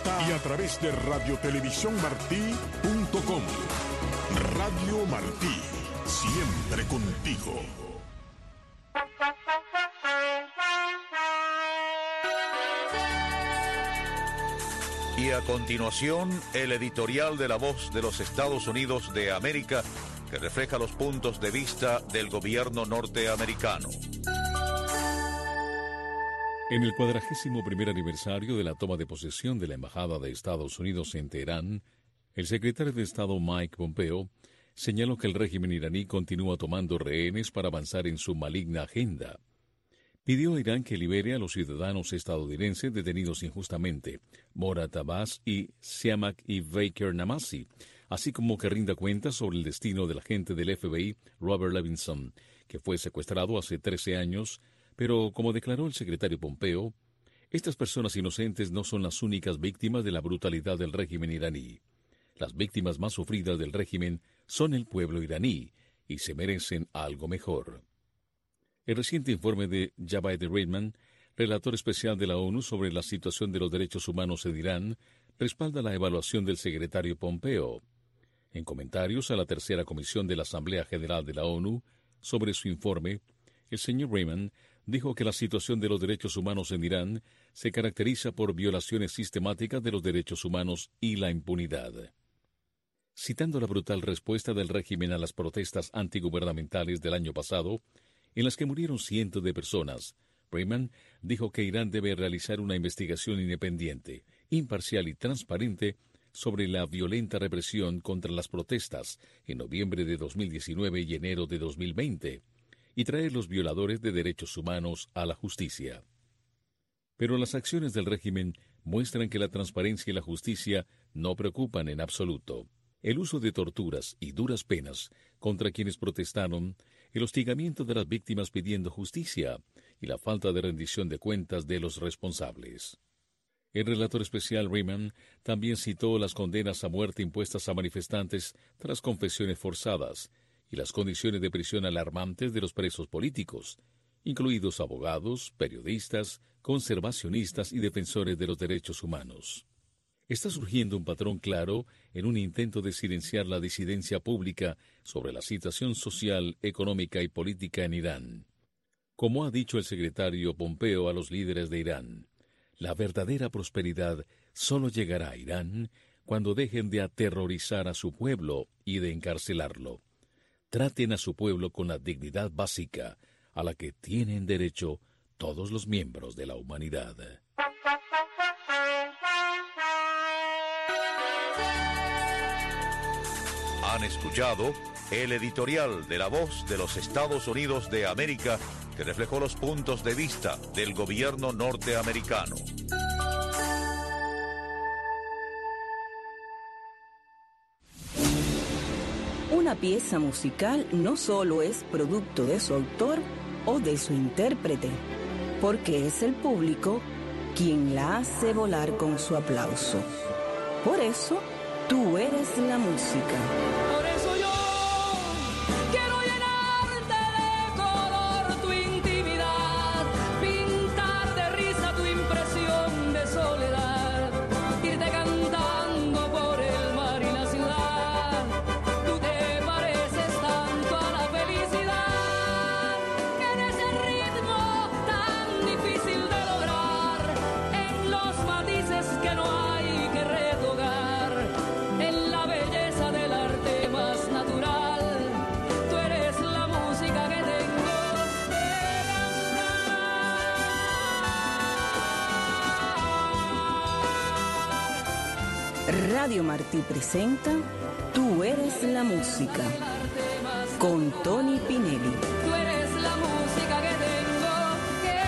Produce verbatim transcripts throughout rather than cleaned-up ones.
y a través de radio televisión martí punto com. Radio Martí, siempre contigo. Y a continuación, el editorial de La Voz de los Estados Unidos de América, que refleja los puntos de vista del gobierno norteamericano. En el cuadragésimo primer aniversario de la toma de posesión de la Embajada de Estados Unidos en Teherán, el secretario de Estado Mike Pompeo señaló que el régimen iraní continúa tomando rehenes para avanzar en su maligna agenda. Pidió a Irán que libere a los ciudadanos estadounidenses detenidos injustamente, Morad Abbas y Siamak y Baker Namasi, así como que rinda cuentas sobre el destino del agente del F B I, Robert Levinson, que fue secuestrado hace trece años, pero como declaró el secretario Pompeo, estas personas inocentes no son las únicas víctimas de la brutalidad del régimen iraní. Las víctimas más sufridas del régimen son el pueblo iraní y se merecen algo mejor. El reciente informe de Javaid Reitman, relator especial de la ONU sobre la situación de los derechos humanos en Irán, respalda la evaluación del secretario Pompeo. En comentarios a la tercera comisión de la Asamblea General de la ONU sobre su informe, el señor Reitman dijo que la situación de los derechos humanos en Irán se caracteriza por violaciones sistemáticas de los derechos humanos y la impunidad. Citando la brutal respuesta del régimen a las protestas antigubernamentales del año pasado, en las que murieron cientos de personas, Reitman dijo que Irán debe realizar una investigación independiente, imparcial y transparente sobre la violenta represión contra las protestas en noviembre de dos mil diecinueve y enero de dos mil veinte, y traer los violadores de derechos humanos a la justicia. Pero las acciones del régimen muestran que la transparencia y la justicia no preocupan en absoluto. El uso de torturas y duras penas contra quienes protestaron, el hostigamiento de las víctimas pidiendo justicia y la falta de rendición de cuentas de los responsables. El relator especial Reitman también citó las condenas a muerte impuestas a manifestantes tras confesiones forzadas y las condiciones de prisión alarmantes de los presos políticos, incluidos abogados, periodistas, conservacionistas y defensores de los derechos humanos. Está surgiendo un patrón claro en un intento de silenciar la disidencia pública sobre la situación social, económica y política en Irán. Como ha dicho el secretario Pompeo a los líderes de Irán, la verdadera prosperidad solo llegará a Irán cuando dejen de aterrorizar a su pueblo y de encarcelarlo. Traten a su pueblo con la dignidad básica a la que tienen derecho todos los miembros de la humanidad. Han escuchado el editorial de La Voz de los Estados Unidos de América, que reflejó los puntos de vista del gobierno norteamericano. Una pieza musical no solo es producto de su autor o de su intérprete, porque es el público quien la hace volar con su aplauso. Por eso, tú eres la música. Por eso yo quiero llenarte de color tu intimidad, pintar de risa tu impresión de soledad, irte cantando por el mar y la ciudad. Tú te pareces tanto a la felicidad, que en ese ritmo tan difícil de lograr, en los matices que no hay que retocar, en la belleza del arte más natural, tú eres la música que tengo que Radio Martí presenta Tú eres la música, con Tony Pinelli. Tú eres la música que tengo que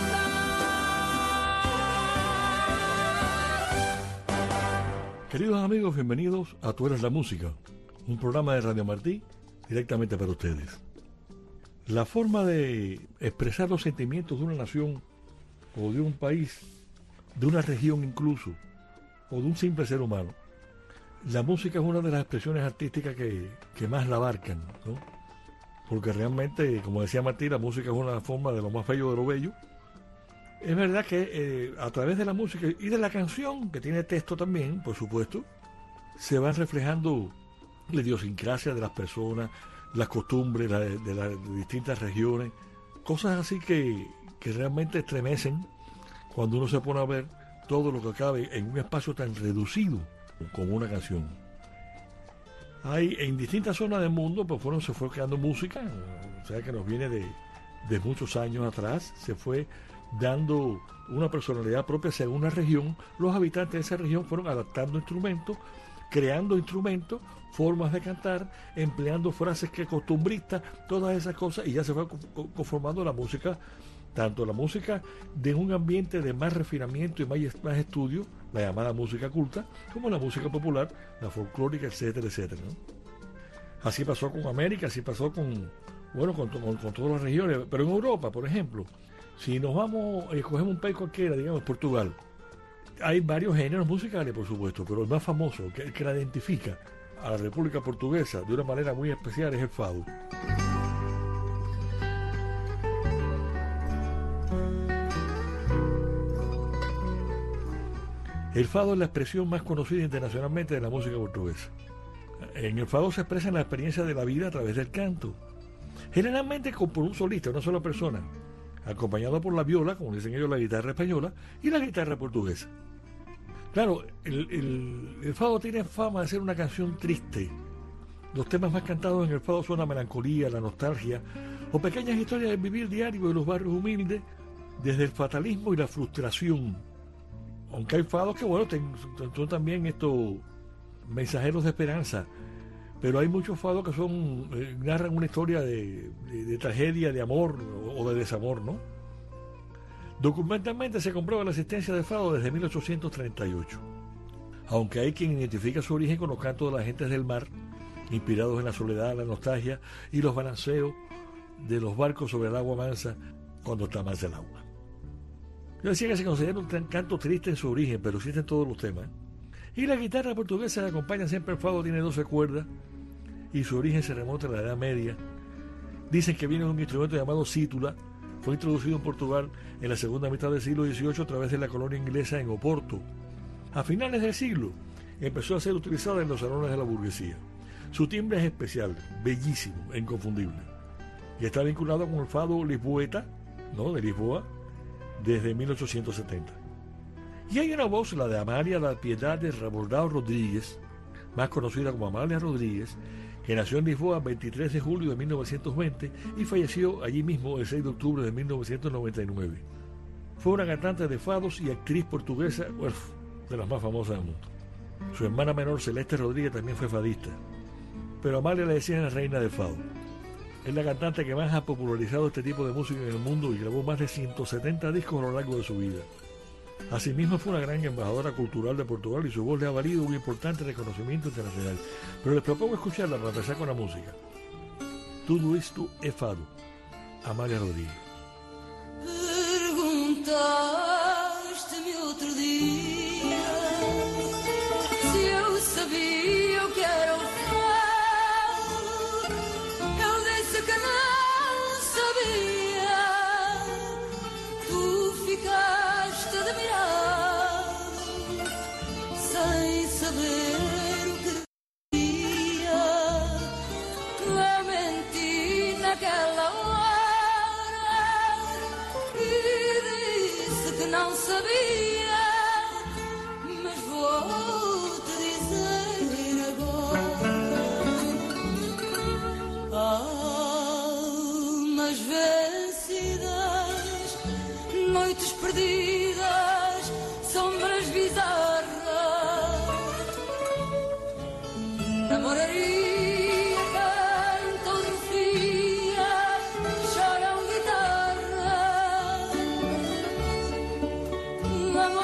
cantar. Queridos amigos, bienvenidos a Tú eres la música, un programa de Radio Martí directamente para ustedes. La forma de expresar los sentimientos de una nación o de un país, de una región incluso, o de un simple ser humano. La música es una de las expresiones artísticas que, que más la abarcan, ¿no? Porque realmente, como decía Martí, la música es una forma de lo más bello de lo bello, Es verdad que eh, a través de la música y de la canción, que tiene texto también, por supuesto, se van reflejando la idiosincrasia de las personas, las costumbres la de, de las distintas regiones, cosas así que, que realmente estremecen cuando uno se pone a ver todo lo que cabe en un espacio tan reducido como una canción. Hay en distintas zonas del mundo, pues fueron, se fue creando música, o sea que nos viene de, de muchos años atrás, se fue dando una personalidad propia según la región. Los habitantes de esa región fueron adaptando instrumentos, creando instrumentos, formas de cantar, empleando frases que costumbristas, todas esas cosas, y ya se fue conformando la música, tanto la música de un ambiente de más refinamiento y más, más estudio, la llamada música culta, como la música popular, la folclórica, etcétera, etcétera, ¿no? Así pasó con América, así pasó con, bueno, con, con, con todas las regiones, pero en Europa, por ejemplo, si nos vamos, escogemos un país cualquiera, digamos Portugal, hay varios géneros musicales, por supuesto, pero el más famoso, que, que la identifica a la República Portuguesa de una manera muy especial, es el fado. El fado es la expresión más conocida internacionalmente de la música portuguesa. En el fado se expresa la experiencia de la vida a través del canto, generalmente por un solista, una sola persona, acompañado por la viola, como dicen ellos, la guitarra española y la guitarra portuguesa. Claro, el, el, el fado tiene fama de ser una canción triste. Los temas más cantados en el fado son la melancolía, la nostalgia o pequeñas historias del vivir diario de los barrios humildes, desde el fatalismo y la frustración. Aunque hay fados que, bueno, son también estos mensajeros de esperanza, pero hay muchos fados que son eh, narran una historia de, de, de tragedia, de amor o, o de desamor, ¿no? Documentalmente se comprueba la existencia de fado desde mil ochocientos treinta y ocho, aunque hay quien identifica su origen con los cantos de las gentes del mar, inspirados en la soledad, la nostalgia y los balanceos de los barcos sobre el agua mansa cuando está mansa el agua. Yo decía que se considera un canto triste en su origen, pero existen todos los temas. Y la guitarra portuguesa que acompaña siempre el fado tiene doce cuerdas y su origen se remonta a la Edad Media. Dicen que viene de un instrumento llamado cítula. Fue introducido en Portugal en la segunda mitad del siglo dieciocho a través de la colonia inglesa en Oporto. A finales del siglo empezó a ser utilizada en los salones de la burguesía. Su timbre es especial, bellísimo e inconfundible. Y está vinculado con el fado lisboeta, ¿no?, de Lisboa, desde mil ochocientos setenta. Y hay una voz, la de Amalia La Piedad de Raboldao Rodríguez, más conocida como Amalia Rodríguez, que nació en Lisboa el veintitrés de julio de mil novecientos veinte y falleció allí mismo el seis de octubre de mil novecientos noventa y nueve. Fue una cantante de fados y actriz portuguesa, bueno, de las más famosas del mundo. Su hermana menor, Celeste Rodríguez, también fue fadista, pero Amalia le decían la reina del fado. Es la cantante que más ha popularizado este tipo de música en el mundo y grabó más de ciento setenta discos a lo largo de su vida. Asimismo fue una gran embajadora cultural de Portugal y su voz le ha valido un importante reconocimiento internacional. Pero les propongo escucharla para empezar con la música. Tudo Isto é Fado, Amalia Rodríguez. Perguntaste-me outro dia se eu sabia o que era o fado. Eu disse que não sabia. Tu ficaste admirado sem saber o que queria. Não menti naquela hora e disse que não sabia, mas vou-te dizer agora. Almas vencidas, noites perdidas, sombras bizarras, namoraria, cantam refria, choram guitarra.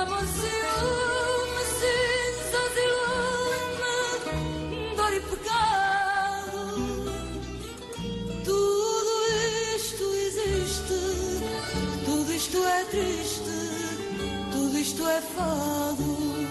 ciúme, cinzas e lume, dor e pecado. Tudo isto existe, tudo isto é triste, tudo isto é fado.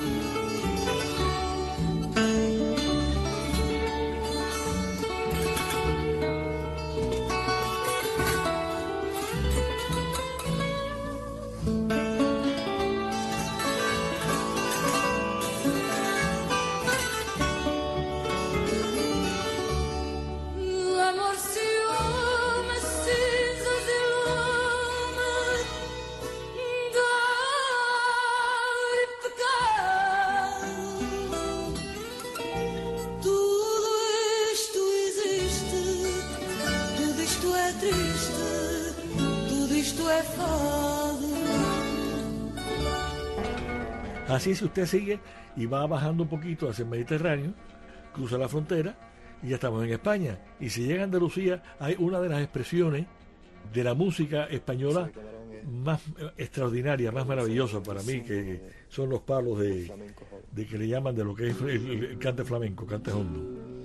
Así si usted sigue y va bajando un poquito hacia el Mediterráneo, cruza la frontera y ya estamos en España. Y si llega a Andalucía, hay una de las expresiones de la música española más extraordinaria, más maravillosa para mí, que son los palos de, de que le llaman de lo que es el, el, el cante flamenco, cante hondo.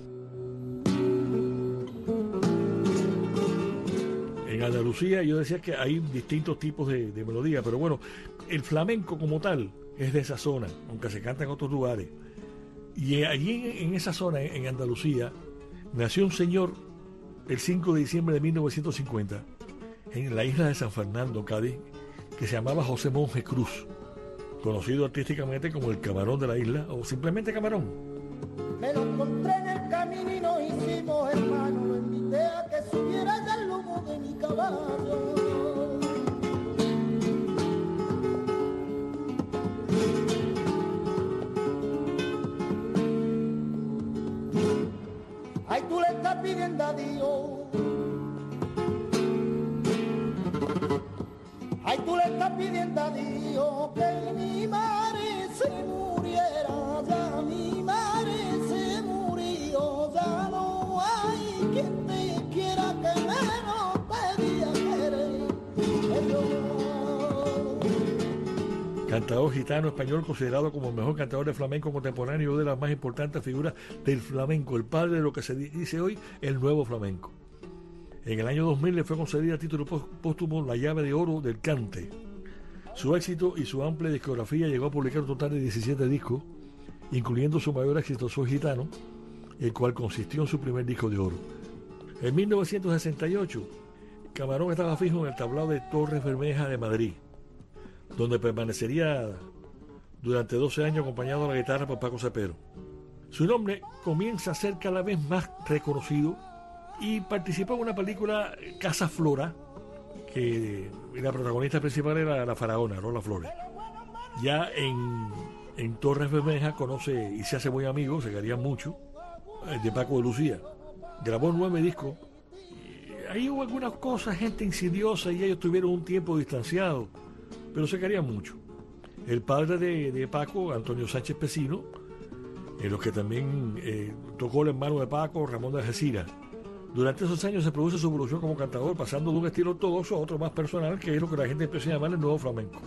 En Andalucía yo decía que hay distintos tipos de, de melodía, pero bueno, el flamenco como tal es de esa zona, aunque se canta en otros lugares. Y allí en, en esa zona, en Andalucía, nació un señor el cinco de diciembre de mil novecientos cincuenta en la isla de San Fernando, Cádiz, que se llamaba José Monje Cruz, conocido artísticamente como el Camarón de la isla o simplemente Camarón. Me lo encontré en el camino y nos hicimos hermanos, lo invité a que subiera al lomo de mi caballo. Ay, tú le estás pidiendo a Dios. Ay, tú le estás pidiendo a Dios que mi madre se muriera. Ya mi madre se murió. Ya no hay quien te quiera que menos pedía querer. Cantador gitano español considerado como el mejor cantador de flamenco contemporáneo y una de las más importantes figuras del flamenco, el padre de lo que se dice hoy el nuevo flamenco. En el año dos mil le fue concedida a título póstumo la llave de oro del cante. Su éxito y su amplia discografía llegó a publicar un total de diecisiete discos, incluyendo su mayor éxito Soy Gitano, el cual consistió en su primer disco de oro. En mil novecientos sesenta y ocho, Camarón estaba fijo en el tablao de Torres Bermeja de Madrid, donde permanecería durante doce años acompañado a la guitarra por Paco Cepero. Su nombre comienza a ser cada vez más reconocido y participó en una película, Casa Flora, que la protagonista principal era la faraona, Lola Flores. Ya en, en Torres Bermeja conoce y se hace muy amigo, se querían mucho, de Paco de Lucía. Grabó nueve discos. Ahí hubo algunas cosas, gente insidiosa, y ellos tuvieron un tiempo distanciado, pero se querían mucho. El padre de, de Paco, Antonio Sánchez Pecino, en los que también eh, tocó el hermano de Paco, Ramón de Algeciras. Durante esos años se produce su evolución como cantador, pasando de un estilo ortodoxo a otro más personal, que es lo que la gente empieza a llamar el nuevo flamenco.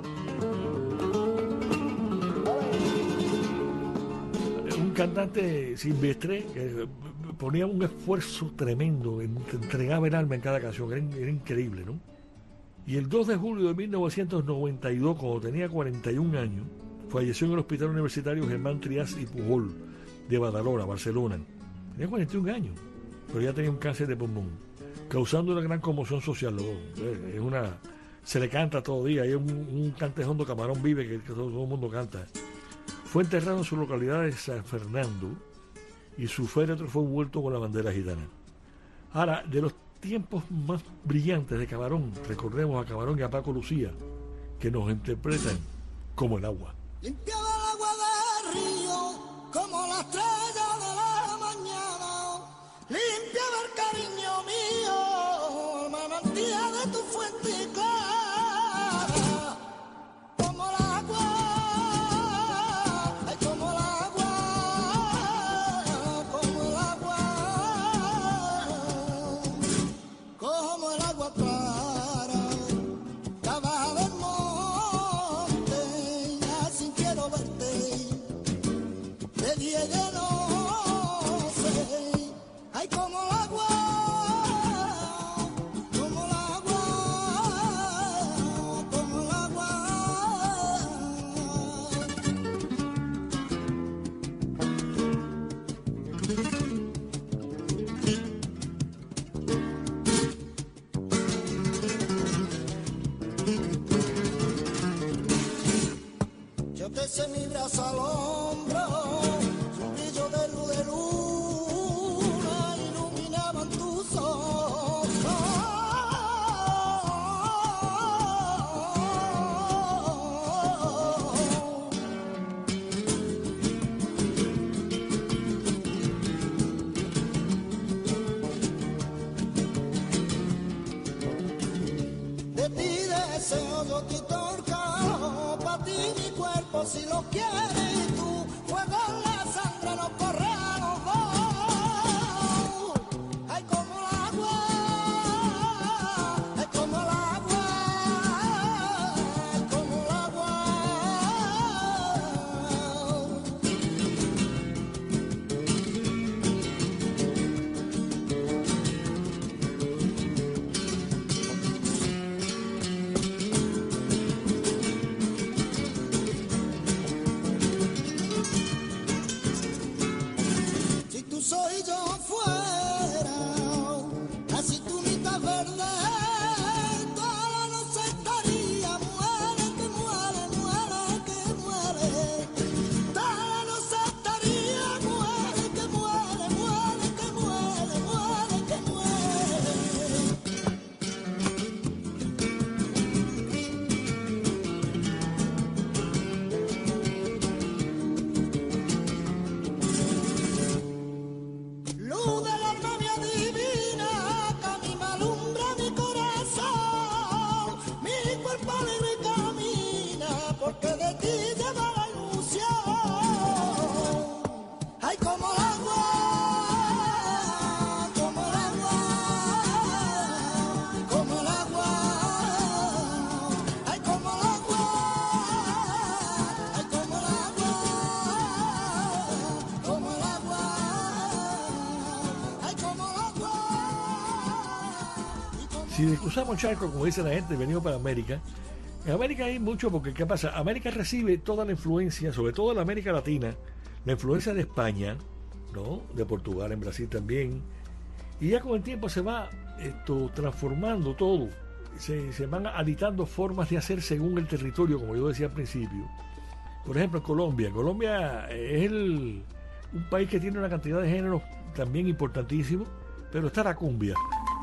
Un cantante silvestre que ponía un esfuerzo tremendo, entregaba el alma en cada canción, era, era increíble, ¿no? Y el dos de julio de mil novecientos noventa y dos, cuando tenía cuarenta y un años, falleció en el Hospital Universitario Germán Trias y Pujol de Badalona, Barcelona. Tenía cuarenta y un años, pero ya tenía un cáncer de pulmón, causando una gran conmoción social. Es una, se le canta todo día, hay un, un cantejón de Camarón Vive que, que todo, todo el mundo canta. Fue enterrado en su localidad de San Fernando y su féretro fue envuelto con la bandera gitana. Ahora, de los tiempos más brillantes de Camarón, recordemos a Camarón y a Paco Lucía, que nos interpretan como el agua. Limpiaba el agua del río como la estrella de la mañana. Limpiaba el cariño mío, manantial de tu fuente clara. Como el agua, ay, como el agua, como el agua, como el agua clara, que baja del monte. pusiese mi brazo al hombro, su brillo de luz de luna iluminaban tus ojos. De ti deseo yo te torcao, pa' ti mi cuerpo si lo quieres y tú, fuego en la sangre nos corre a los dos. Ay, como el agua, ay, como el agua, ay, como el agua. Si tú soy yo fuera, así tú mitad verde, toda la noche estaría, muere que muere, muere que muere, toda la noche estaría, muere que muere, muere que muere, muere que muere. Luz de la novia divina que a mí me alumbra mi corazón, mi cuerpo alegre camina porque de ti lleva la ilusión. Ay, como el agua, como el agua, como el agua, ay, como el agua, ay, como el agua, como el agua. Ay, como el agua. Y como Si cruzamos charco, como dice la gente, venimos para América. En América hay mucho porque, ¿qué pasa? América recibe toda la influencia, sobre todo en la América Latina, la influencia de España, ¿no? De Portugal, en Brasil también. Y ya con el tiempo se va esto transformando todo. Se, se van aditando formas de hacer según el territorio, como yo decía al principio. Por ejemplo, en Colombia. Colombia es el- un país que tiene una cantidad de géneros también importantísimo, pero está la cumbia.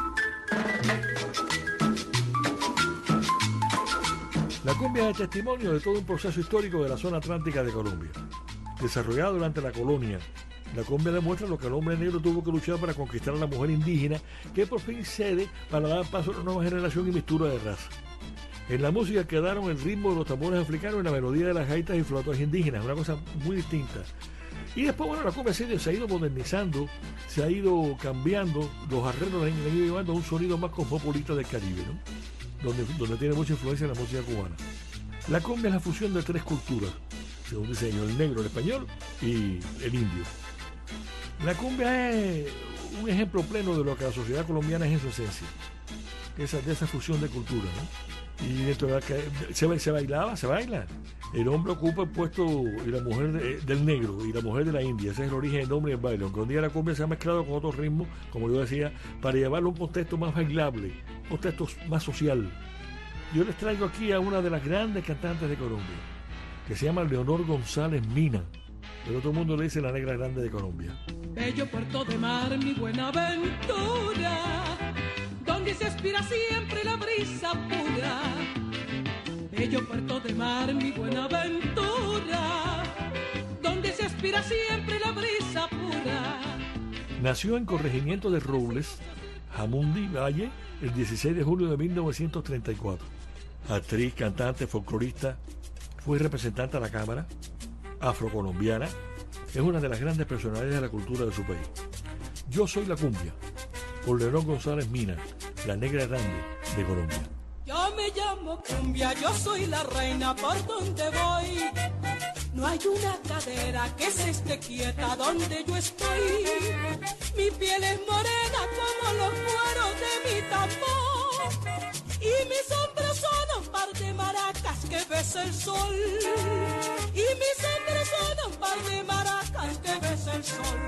La cumbia es el testimonio de todo un proceso histórico de la zona atlántica de Colombia. Desarrollado durante la colonia, la cumbia demuestra lo que el hombre negro tuvo que luchar para conquistar a la mujer indígena, que por fin cede para dar paso a una nueva generación y mistura de raza. En la música quedaron el ritmo de los tambores africanos y la melodía de las gaitas y flautas indígenas, una cosa muy distinta. Y después, bueno, la cumbia se ha ido- se ha ido modernizando, se ha ido cambiando, los arreglos le han, le han ido llevando a un sonido más cosmopolita del Caribe, ¿no? Donde, donde tiene mucha influencia en la música cubana. La cumbia es la fusión de tres culturas, según dice el negro, el español y el indio. La cumbia es un ejemplo pleno de lo que la sociedad colombiana es en su esencia, esa, de esa fusión de culturas, ¿no? Y dentro de la que se, se bailaba, se baila. El hombre ocupa el puesto y la mujer de- del negro y la mujer de la India. Ese es el origen del nombre del baile. Aunque un día la cumbia se ha mezclado con otros ritmos, como yo decía, para llevarlo a un contexto más bailable, un contexto más social. Yo les traigo aquí a una de las grandes cantantes de Colombia, que se llama Leonor González Mina. Pero todo el mundo le dice la negra grande de Colombia. Bello puerto de mar, mi buena aventura, donde se aspira siempre la brisa pura. Bello puerto de mar, mi buena aventura, donde se aspira siempre la brisa pura. Nació en Corregimiento de Robles, Jamundi Valle, el dieciséis de julio de mil novecientos treinta y cuatro. Actriz, cantante, folclorista, fue representante a la Cámara, afrocolombiana, es una de las grandes personalidades de la cultura de su país. Yo soy la cumbia, por Leonor González Mina, la negra grande de Colombia. Yo me llamo cumbia, yo soy la reina por donde voy. No hay una cadera que se esté quieta donde yo estoy. Mi piel es morena como los cueros de mi tambor. Y mis hombros son un par de maracas que besa el sol. Y mis hombros son un par de maracas que besa el sol.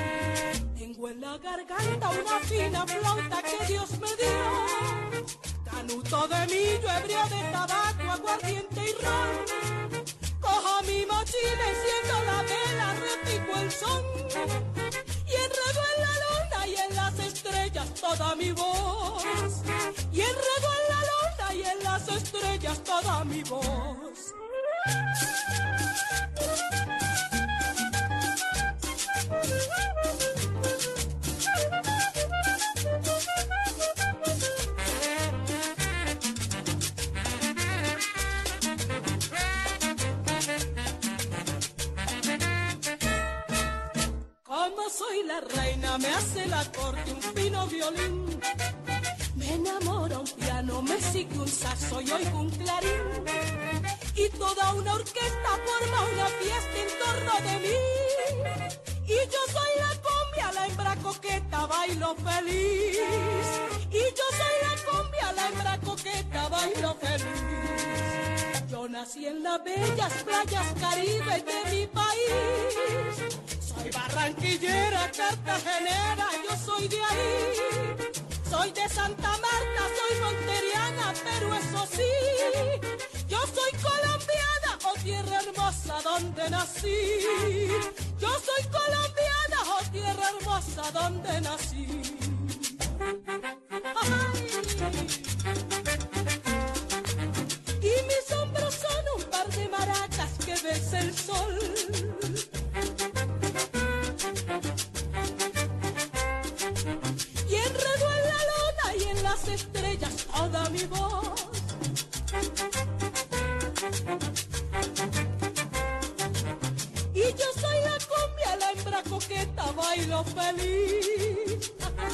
Tengo en la garganta una fina flauta que Dios me dio. Canuto de millo, ebrio de tabaco, aguardiente y ron. Coja mi mano Chile, siendo la vela, repico el son. Y enredo en la luna y en las estrellas toda mi voz. Y enredo en la luna y en las estrellas toda mi voz. Como soy la reina, me hace la corte un fino violín. Me enamora un piano, me sigue un saxo y oigo un clarín. Y toda una orquesta forma una fiesta en torno de mí. Y yo soy la cumbia, la hembra coqueta, bailo feliz. Y yo soy la cumbia, la hembra coqueta, bailo feliz. Yo nací en las bellas playas caribe de mi país. Soy barranquillera, cartagenera, yo soy de ahí. Soy de Santa Marta, soy monteriana, pero eso sí, yo soy colombiana, oh tierra hermosa donde nací. Yo soy colombiana, oh tierra hermosa donde nací. Ay. Y mis hombros son un par de maracas que besa el sol. Y enredo en la luna y en las estrellas toda mi voz. Y yo soy la cumbia, la hembra coqueta, bailo feliz.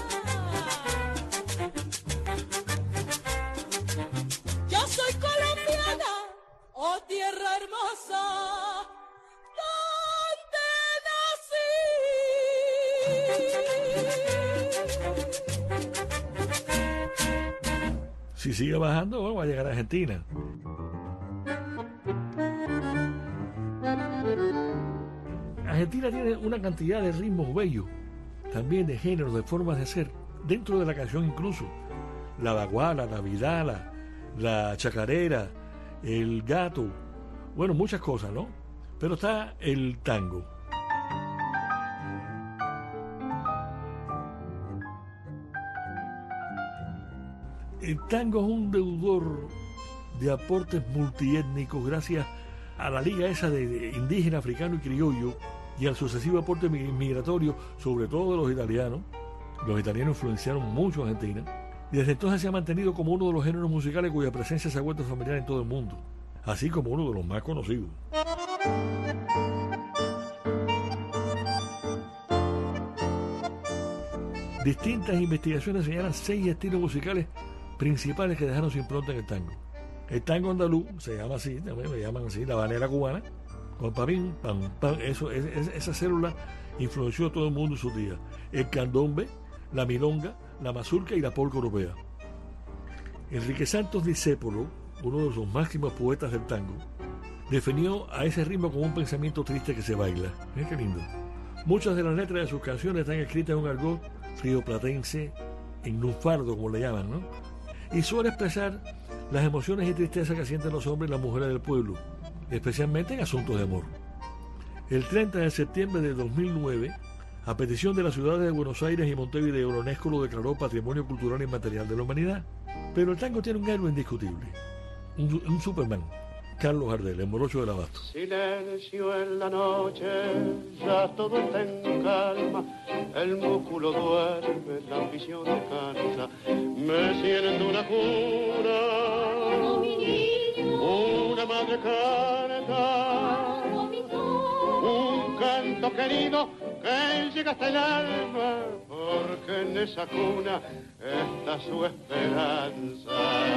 Yo soy colombiana, oh tierra hermosa, donde nací. Si sigue bajando, bueno, va a llegar a Argentina. Argentina tiene una cantidad de ritmos bellos, también de géneros, de formas de ser, dentro de la canción incluso. La baguala, la vidala, la chacarera, el gato, bueno, muchas cosas, ¿no? Pero está el tango. El tango es un deudor de aportes multiétnicos gracias a la liga esa de, de indígena, africano y criollo y al sucesivo aporte migratorio, sobre todo de los italianos. Los italianos influenciaron mucho a Argentina y desde entonces se ha mantenido como uno de los géneros musicales cuya presencia se ha vuelto familiar en todo el mundo, así como uno de los más conocidos. Distintas investigaciones señalan seis estilos musicales principales que dejaron su impronta en el tango. El tango andaluz se llama así, también me llaman así, la habanera cubana, con pam, pam, pam, eso, es, es, esa célula influenció a todo el mundo en sus días. El candombe, la milonga, la mazurca y la polca europea. Enrique Santos Discépolo, uno de los máximos poetas del tango, definió a ese ritmo como un pensamiento triste que se baila. Miren qué lindo. Muchas de las letras de sus canciones están escritas en un argot rioplatense, en lunfardo, como le llaman, ¿no? Y suele expresar las emociones y tristezas que sienten los hombres y las mujeres del pueblo, especialmente en asuntos de amor. El treinta de septiembre de dos mil nueve, a petición de las ciudades de Buenos Aires y Montevideo, la UNESCO lo declaró Patrimonio Cultural Inmaterial de la Humanidad. Pero el tango tiene un héroe indiscutible, un, un Superman, Carlos Gardel, el morocho del abasto. Silencio en la noche, ya todo está en calma, el músculo duerme, la ambición descansa, me siento una cuna, una madre canta, un canto querido que llega hasta el alma, porque en esa cuna está su esperanza.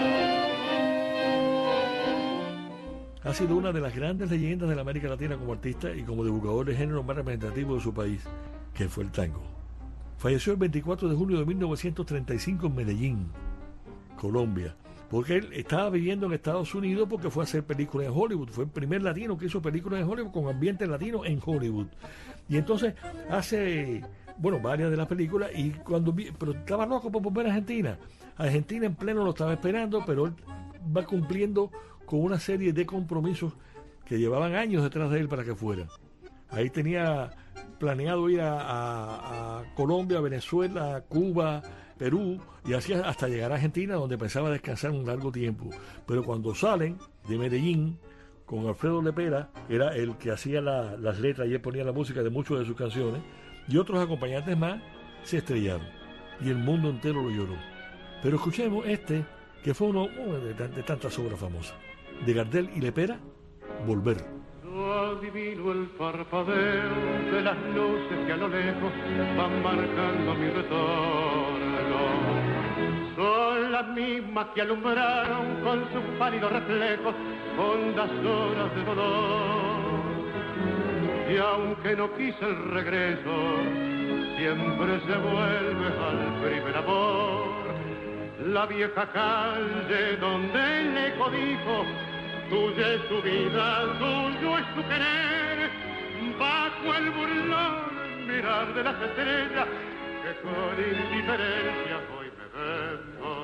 Ha sido una de las grandes leyendas de la América Latina como artista y como divulgador de género más representativo de su país, que fue el tango. Falleció el veinticuatro de junio de mil novecientos treinta y cinco en Medellín, Colombia, porque él estaba viviendo en Estados Unidos porque fue a hacer películas en Hollywood. Fue el primer latino que hizo películas en Hollywood con ambiente latino en Hollywood. Y entonces hace, bueno, varias de las películas y cuando vi, pero estaba loco por volver a Argentina. Argentina en pleno lo estaba esperando, pero él va cumpliendo con una serie de compromisos que llevaban años detrás de él para que fuera. Ahí tenía planeado ir a, a, a Colombia, Venezuela, Cuba, Perú, y así hasta llegar a Argentina, donde pensaba descansar un largo tiempo. Pero cuando salen de Medellín, con Alfredo Lepera, era el que hacía la, las letras y él ponía la música de muchas de sus canciones, y otros acompañantes más, se estrellaron. Y el mundo entero lo lloró. Pero escuchemos este, que fue uno, uno de, de tantas obras famosas, de Gardel y Lepera, Volver. Yo adivino el parpadeo de las luces que a lo lejos van marcando mi retorno. Son las mismas que alumbraron con sus pálidos reflejos hondas horas de dolor. Y aunque no quise el regreso, siempre se vuelve al primer amor. La vieja calle donde el eco dijo: tuya es su vida, tuyo es su querer, bajo el burlón mirar de las estrellas que con indiferencia hoy me ven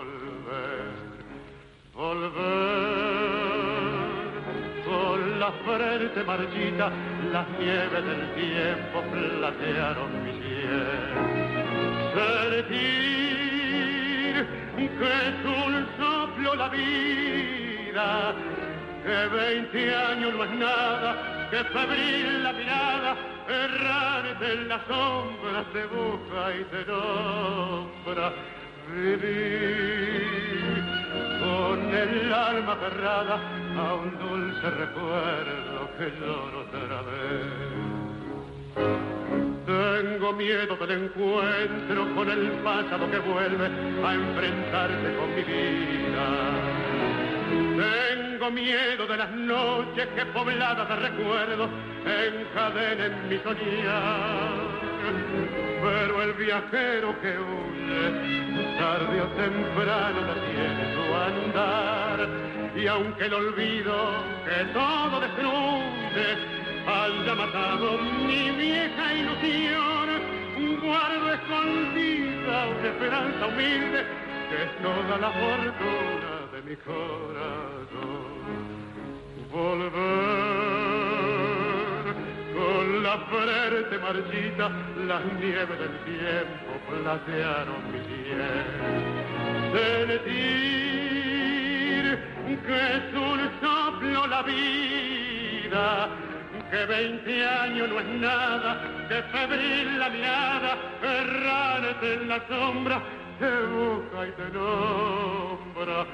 volver, volver, con la frente marchita, las nieves del tiempo platearon mi piel, sentir que es un soplo la vida, que veinte años no es nada, que febril la mirada, errante en las sombras te busca y te nombra. Vivir con el alma aferrada a un dulce recuerdo que lloro otra vez. Tengo miedo del encuentro con el pasado que vuelve a enfrentarse con mi vida. Tengo miedo de las noches que pobladas de recuerdos encadenen mi soñar. Pero el viajero que huye, tarde o temprano detiene su andar. Y aunque el olvido que todo destruye haya matado mi vieja ilusión, guardo escondida una esperanza humilde que es toda la fortuna de mi corazón. Volver con la frente marchita, las nieves del tiempo platearon mi piel. Sentir que es un soplo la vida, que veinte años no es nada, que febril la mirada, errante en la sombra, te busca y te nombra.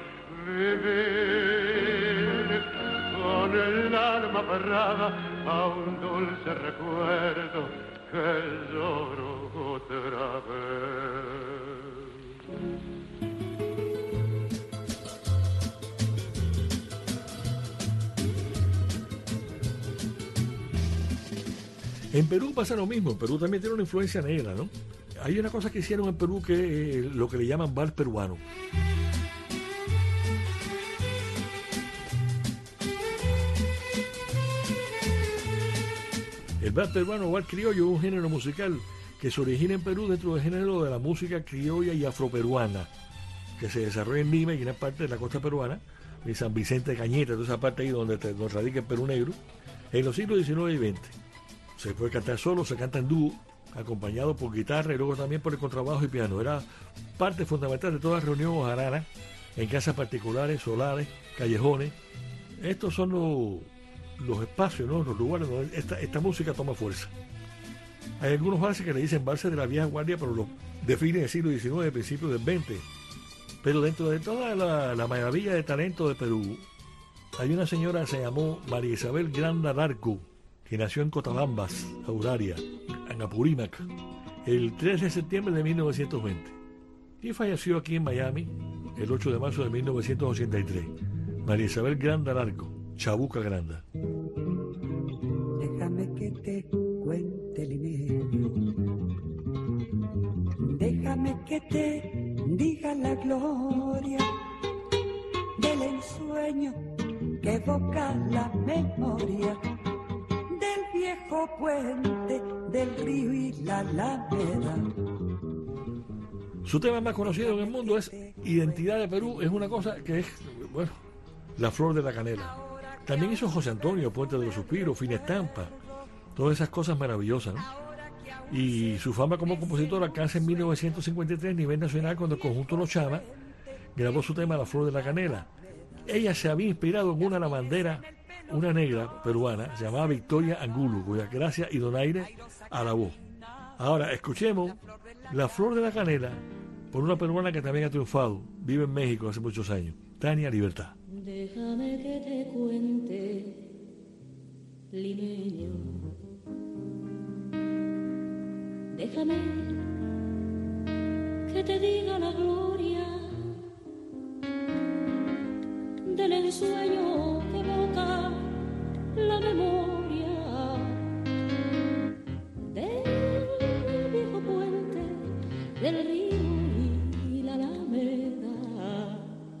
Vivir con el alma aferrada a un dulce recuerdo que lloro otra vez. En Perú pasa lo mismo. En Perú también tiene una influencia negra, ¿no? Hay una cosa que hicieron en Perú que es lo que le llaman bar peruano. El bar peruano o bar criollo es un género musical que se origina en Perú dentro del género de la música criolla y afroperuana, que se desarrolla en Lima y en una parte de la costa peruana, en San Vicente de Cañete, toda esa parte ahí donde, donde radica el Perú negro, en los siglos diecinueve y veinte. Se puede cantar solo, se canta en dúo, acompañado por guitarra y luego también por el contrabajo y piano. Era parte fundamental de toda reunión o jarana en casas particulares, solares, callejones. Estos son los, los espacios, ¿no? Los lugares donde esta, esta música toma fuerza. Hay algunos valses que le dicen valses de la vieja guardia, pero lo definen el siglo diecinueve, principios del veinte. Pero dentro de toda la, la maravilla de talento de Perú, hay una señora que se llamó María Isabel Granda Larco, que nació en Cotabambas, Auraria, en Apurímac, el tres de septiembre de mil novecientos veinte. Y falleció aquí en Miami el ocho de marzo de mil novecientos ochenta y tres. María Isabel Granda Larco, Chabuca Granda. Déjame que te cuente el inedio, déjame que te diga la gloria del ensueño que evoca la memoria del viejo puente del río y la alameda. Su tema más conocido en el mundo es Identidad de Perú. Es una cosa que es, bueno, la flor de la canela. También hizo José Antonio, Puente de los Suspiros, Fina Estampa, todas esas cosas maravillosas, ¿no? Y su fama como compositor alcanza en mil novecientos cincuenta y tres a nivel nacional cuando el conjunto Los Chamas grabó su tema La Flor de la Canela. Ella se había inspirado en una lavandera, una negra peruana, llamada Victoria Angulo, cuya gracia y donaire alabó. Ahora, escuchemos La Flor de la Canela por una peruana que también ha triunfado, vive en México hace muchos años, Tania Libertad. Déjame que te cuente, limeño. Déjame que te diga la gloria del ensueño que evoca la memoria del viejo puente, del río y la alameda.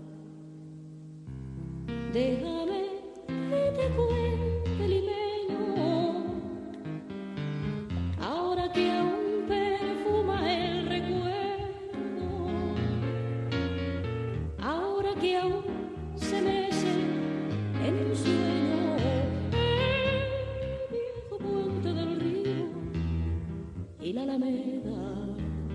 Déjame que te cuente, limeño, ahora que aún perfuma el recuerdo, ahora que aún se mece en un sueño el viejo puente del río y la alameda.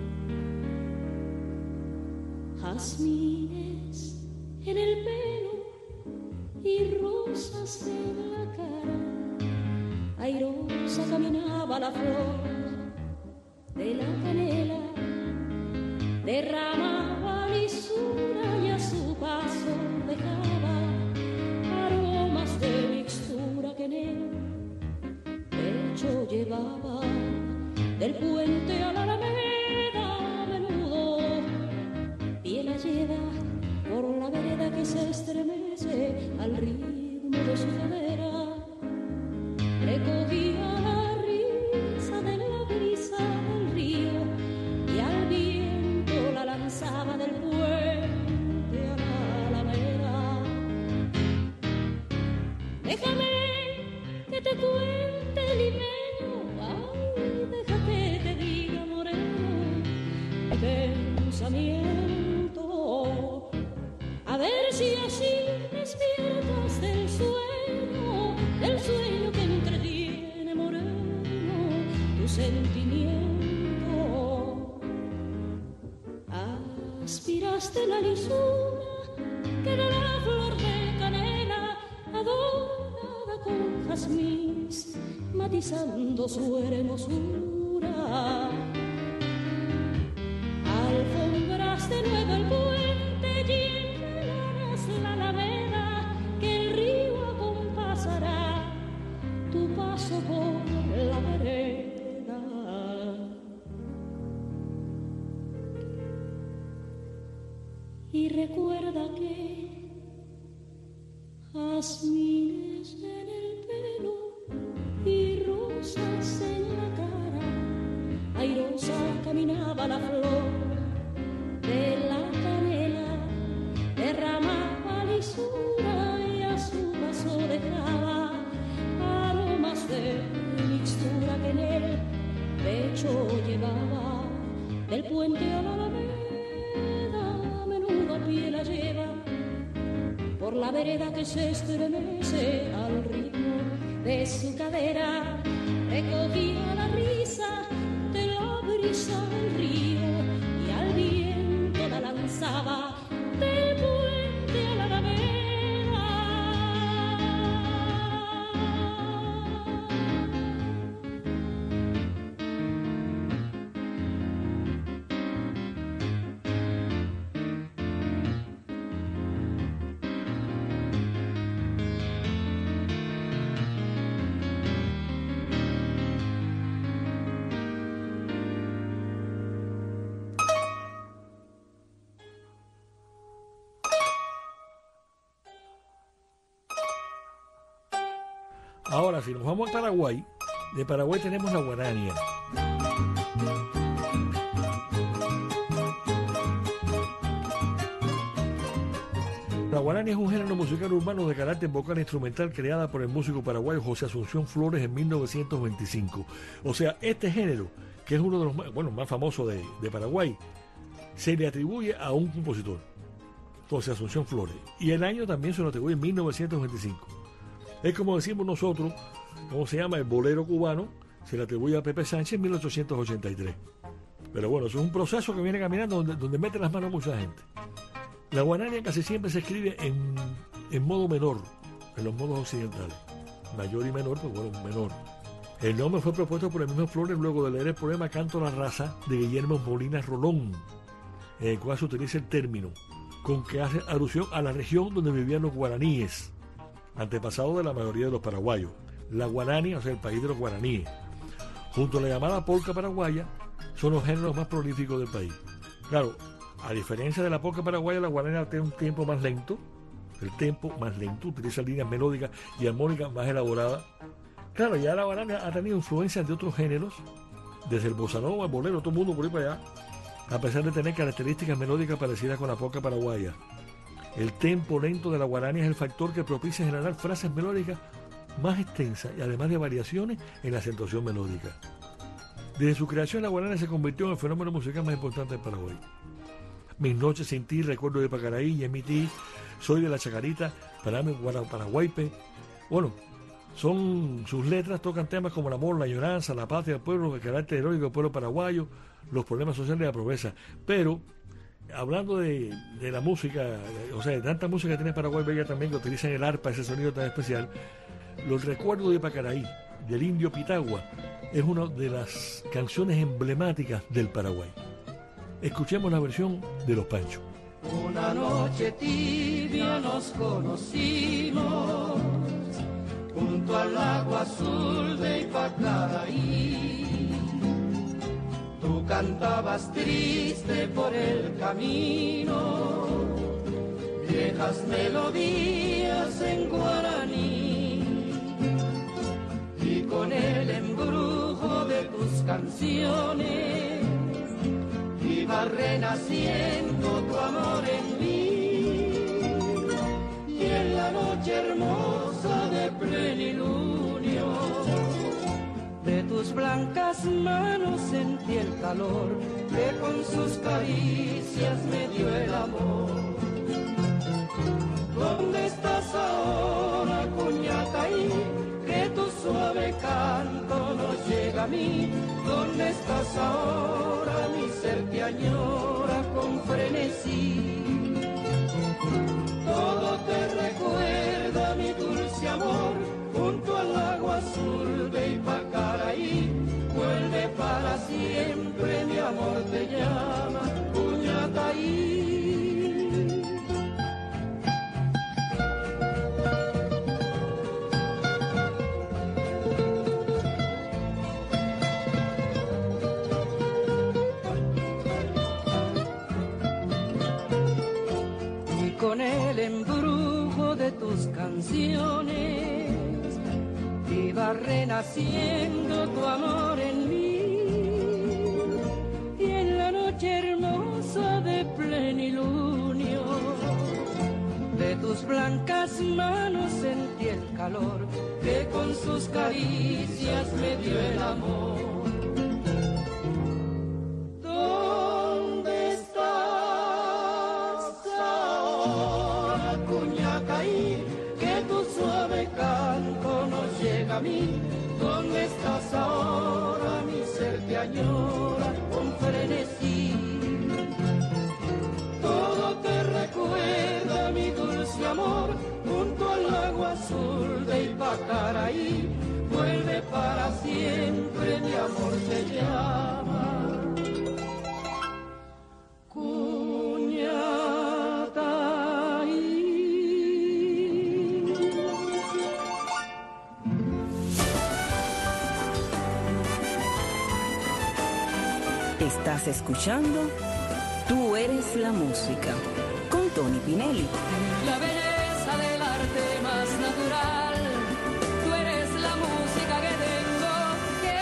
Jazmines en el pelo y rosas en la cara, airosa caminaba la flor de la canela, derramaba lisura y a su paso dejaba aromas de mixtura que en el pecho llevaba. Del puente a la alameda a menudo piel la lleva por la vereda que se estremece al ritmo de su cadera. Recogía la risa de la brisa del río y al viento la lanzaba del puente a la alameda. Déjame que te cuente, limeño, ay, deja que te diga, moreno, mi pensamiento. A ver si así despiertas del sueño, del sueño que entretiene, moreno, tu sentimiento. Aspiraste la lisura que era la flor de canela, adornada con jazmín, matizando su hermosura. Alfombras de nuevo el puente y la alameda que el río acompasará tu paso por la vereda. Y recuerda que jazmines en el pelo y rosas en la cara, airosa caminaba la flor de la canela, derramaba lisura y a su paso dejaba aromas de mixtura que en el pecho llevaba. Del puente a la alameda a menudo a pie la lleva por la vereda que se estremece al ritmo de su cadera. Recogía la risa de la brisa del río y al viento la lanzaba del puente a la alameda. Ahora, si nos vamos a Paraguay, de Paraguay tenemos la guarania. La guarania es un género musical urbano de carácter vocal e instrumental creada por el músico paraguayo José Asunción Flores en mil novecientos veinticinco. O sea, este género, que es uno de los más, bueno, más famosos de, de Paraguay, se le atribuye a un compositor, José Asunción Flores. Y el año también se lo atribuye en mil novecientos veinticinco. Es como decimos nosotros, ¿cómo se llama? El bolero cubano se le atribuye a Pepe Sánchez en mil ochocientos ochenta y tres. Pero bueno, eso es un proceso que viene caminando donde, donde mete las manos mucha gente. La guarania casi siempre se escribe en, en modo menor, en los modos occidentales. Mayor y menor, pues bueno, menor. El nombre fue propuesto por el mismo Flores luego de leer el poema Canto a la Raza de Guillermo Molina Rolón, en el cual se utiliza el término, con que hace alusión a la región donde vivían los guaraníes, antepasados de la mayoría de los paraguayos. La guarania, o sea, el país de los guaraníes. Junto a la llamada polca paraguaya, son los géneros más prolíficos del país. Claro, a diferencia de la polca paraguaya, la guarania tiene un tiempo más lento, el tempo más lento, utiliza líneas melódicas y armónicas más elaboradas. Claro, ya la guarania ha tenido influencias de otros géneros, desde el bossa nova, el bolero, todo el mundo por ahí para allá, a pesar de tener características melódicas parecidas con la polca paraguaya. El tempo lento de la guarania es el factor que propicia generar frases melódicas más extensas y además de variaciones en la acentuación melódica. Desde su creación, la guarania se convirtió en el fenómeno musical más importante del Paraguay. Mis noches sin ti, recuerdo de Pacaraí, Yemití, Soy de la Chacarita, Parame, Paraguaype. Bueno, son sus letras tocan temas como el amor, la añoranza, la patria, el pueblo, el carácter heroico del pueblo paraguayo, los problemas sociales de la pobreza. Pero, hablando de, de la música, o sea, de tanta música que tiene Paraguay Bella también, que utilizan el arpa, ese sonido tan especial, los recuerdos de Pacaraí, del Indio Pitagua, es una de las canciones emblemáticas del Paraguay. Escuchemos la versión de Los Panchos. Una noche tibia nos conocimos junto al lago azul de Ipacaraí. Tú cantabas triste por el camino, viejas melodías en guaraní, y con el embrujo de tus canciones iba renaciendo tu amor en mí. Y en la noche hermosa de plenilunio de tus blancas manos sentí el calor que con sus caricias me dio el amor. ¿Dónde estás ahora, Cuñataí? Que tu suave canto no llega a mí. ¿Dónde estás ahora? Mi ser te añora con frenesí. Todo te recuerda mi dulce amor, junto al lago azul de Ipacaraí. Vuelve para siempre, mi amor te llama, Cuñataí. Con el embrujo de tus canciones iba renaciendo tu amor en mí, y en la noche hermosa de plenilunio de tus blancas manos sentí el calor que con sus caricias me dio el amor. ¿Dónde estás ahora? Mi ser te añora con frenesí. Todo te recuerda mi dulce amor, junto al lago azul de Ipacaraí. Vuelve para siempre, mi amor te llama. Estás escuchando Tú eres la música con Tony Pinelli. La belleza del arte más natural, tú eres la música que tengo que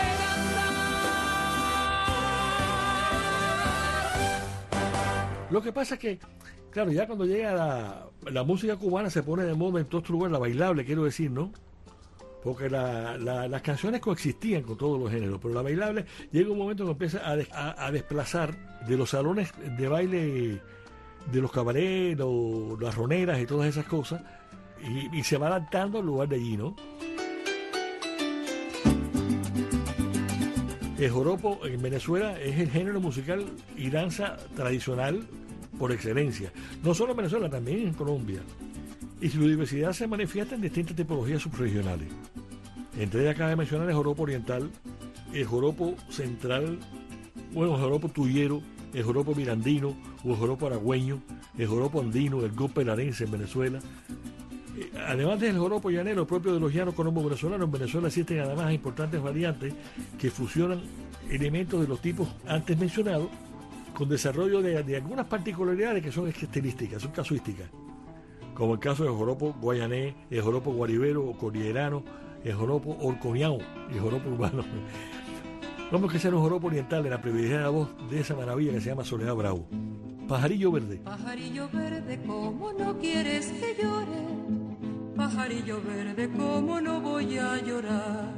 cantar. Lo que pasa es que, claro, ya cuando llega la, la música cubana se pone de moda en todos estos lugares, la bailable, quiero decir, ¿no? Porque la, la, las canciones coexistían con todos los géneros, pero la bailable llega un momento que empieza a, des, a, a desplazar de los salones de baile, de los cabarets, lo, las roneras y todas esas cosas, y, y se va adaptando al lugar de allí, ¿no? El joropo en Venezuela es el género musical y danza tradicional por excelencia. No solo en Venezuela, también en Colombia. Y su diversidad se manifiesta en distintas tipologías subregionales. Entre ellas cabe mencionar el joropo oriental, el joropo central, bueno, el joropo tuyero, el joropo mirandino o el joropo aragüeño, el joropo andino, el golpe larense en Venezuela. Además del joropo llanero propio de los llanos colombo venezolanos, en Venezuela existen además importantes variantes que fusionan elementos de los tipos antes mencionados con desarrollo de, de algunas particularidades que son estilísticas, son casuísticas, como el caso del joropo guayanés, el joropo guaribero o cordillerano, el joropo orconiano y el joropo urbano. Vamos a escuchar un joropo oriental de la privilegiada voz de esa maravilla que se llama Soledad Bravo. Pajarillo verde. Pajarillo verde, ¿cómo no quieres que llore? Pajarillo verde, ¿cómo no voy a llorar?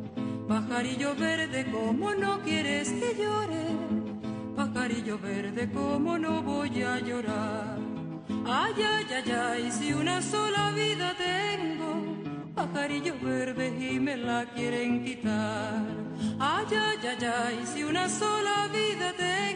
Pajarillo verde, ¿cómo no quieres que llore? Pajarillo verde, ¿cómo no voy a llorar? Ay, ay, ay, ay, si una sola vida tengo, pajarillo verde y me la quieren quitar. Ay, ay, ay, ay, si una sola vida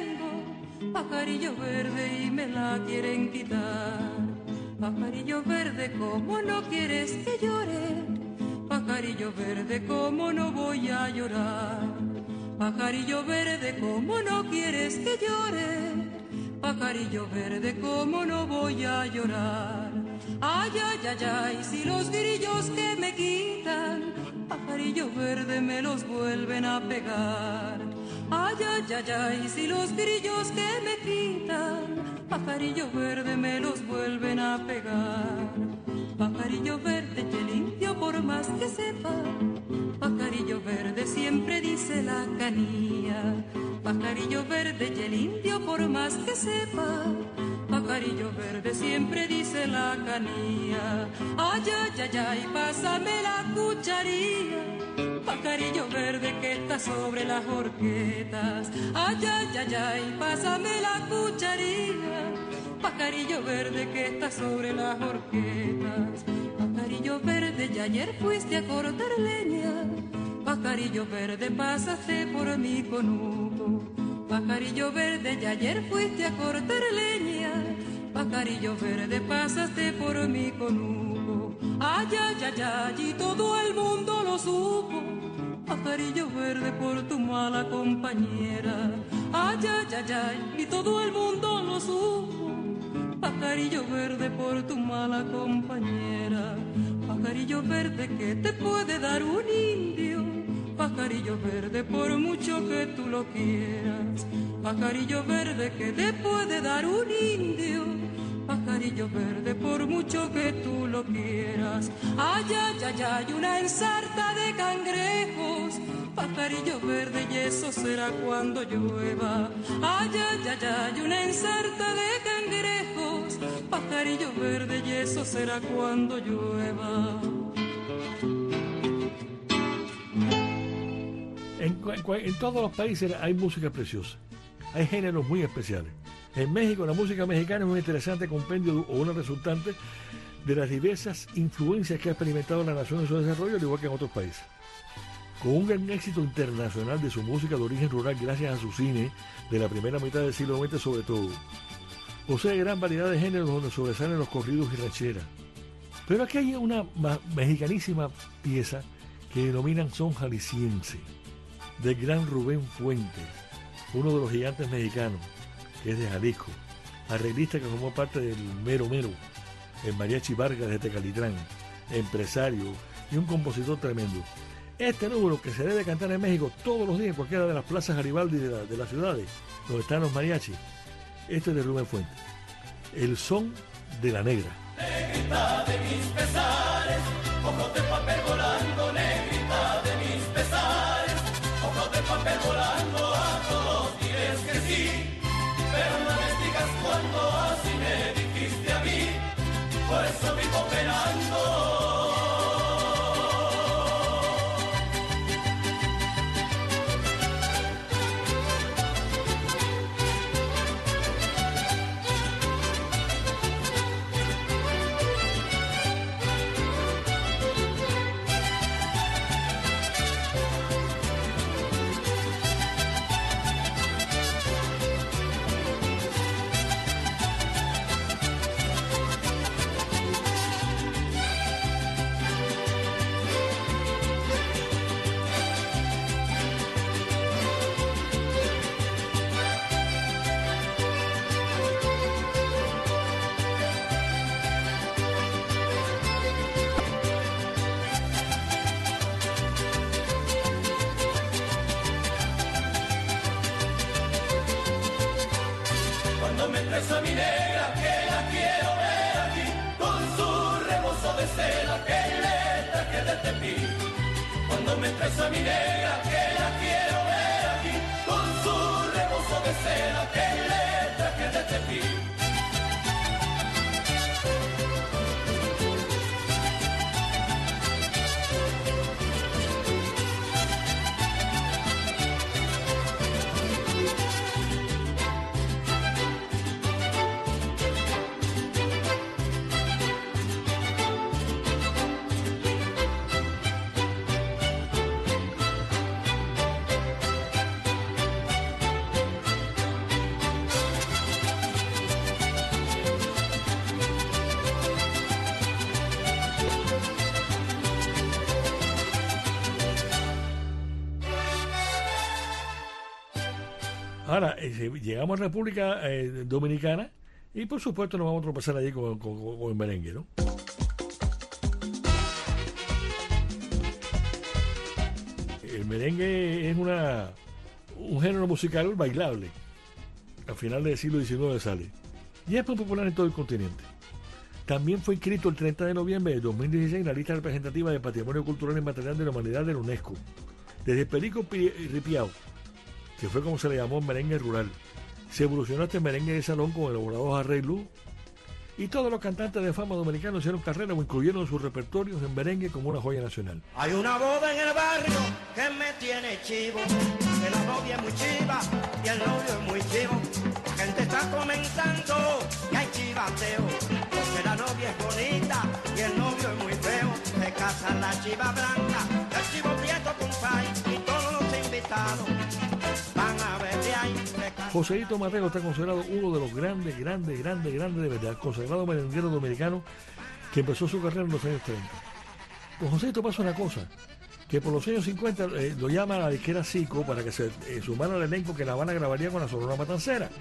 tengo, pajarillo verde y me la quieren quitar. Pajarillo verde, ¿cómo no quieres que llore? Pajarillo verde, ¿cómo no voy a llorar? Pajarillo verde, ¿cómo no quieres que llore? Pajarillo verde, ¿cómo no voy a llorar? Ay, ay, ay, ay, si los grillos que me quitan, pajarillo verde me los vuelven a pegar. Ay, ay, ay, ay, si los grillos que me quitan, pajarillo verde me los vuelven a pegar. Pajarillo verde que limpio por más que sepa, pajarillo verde siempre dice la canía. Pajarillo verde que limpio por más que sepa, pajarillo verde siempre dice la canía. Ay, ay, ay, ay, pásame la cucharilla, pajarillo verde que está sobre las horquetas. Ay, ay, ay, ay, pásame la cucharilla, pajarillo verde que está sobre las horquetas. Pajarillo verde, ya ayer fuiste a cortar leña, pajarillo verde, pasaste por mi conuco. Pajarillo verde, ya ayer fuiste a cortar leña, pajarillo verde, pasaste por mi conuco. Ay, ay, ay, ay, y todo el mundo lo supo, pajarillo verde, por tu mala compañera. Ay, ay, ay, ay, y todo el mundo lo supo, pajarillo verde, por tu mala compañera. Pajarillo verde, que te puede dar un indio, pajarillo verde, por mucho que tú lo quieras. Pajarillo verde, que te puede dar un indio, pajarillo verde, por mucho que tú lo quieras. Ay, ay, ay, ay, una ensarta de cangrejos, pajarillo verde, y eso será cuando llueva. Ay, ay, ay, ay, una ensarta de cangrejos, pajarillo verde, y eso será cuando llueva. En, en, en todos los países hay música preciosa, hay géneros muy especiales. En México la música mexicana es un interesante compendio o una resultante de las diversas influencias que ha experimentado la nación en su desarrollo, al igual que en otros países. Con un gran éxito internacional de su música de origen rural gracias a su cine de la primera mitad del siglo veinte sobre todo. Posee gran variedad de géneros donde sobresalen los corridos y rancheras. Pero aquí hay una mexicanísima pieza que denominan son jalisciense, del gran Rubén Fuentes, uno de los gigantes mexicanos, que es de Jalisco, arreglista que formó parte del Mero Mero, el Mariachi Vargas de Tecalitlán, empresario y un compositor tremendo. Este número, que se debe cantar en México todos los días en cualquiera de las plazas Garibaldi de, la, de las ciudades donde están los mariachis, este es de Rubén Fuentes, el son de la negra. Negrita de mis pesares, ojos de papel volando, negrita de mis pesares, ojos de papel volando, a todos diles que sí, pero no les digas cuando así me dijiste a mí, por eso vivo penando. traes a mi negra, que la quiero ver aquí, con su rebozo de seda que le traje de Tepic. Cuando me traes a mi negra, que la quiero ver aquí, con su rebozo de seda que le traje de Tepic. Ahora, eh, llegamos a República eh, Dominicana y por supuesto nos vamos a tropezar allí con, con, con el merengue, ¿no? El merengue es una un género musical bailable. Al final del siglo diecinueve sale. Y es muy popular en todo el continente. También fue inscrito el treinta de noviembre de dos mil dieciséis en la lista representativa de Patrimonio Cultural Inmaterial de la Humanidad de la UNESCO. Desde Perico Ripiao, que fue como se le llamó merengue rural, se evolucionó este merengue de salón con elaborados arreglos y todos los cantantes de fama dominicanos hicieron carrera o incluyeron sus repertorios en merengue como una joya nacional. Hay una boda en el barrio que me tiene chivo, que la novia es muy chiva y el novio es muy chivo. La gente está comentando que hay chivateo, porque la novia es bonita y el novio es muy feo. Se casan la chiva blanca, el chivo prieto con pay y todos los invitados van a ver de ahí. Joséito Mateo está considerado uno de los grandes, grandes, grandes, grandes de verdad, consagrado merenguero dominicano que empezó su carrera en los años treinta. Con Joséito pasa una cosa, que por los años cincuenta eh, lo llama a la disquera Zico para que se eh, sumara al elenco que La Habana grabaría con la Sonora Matancera,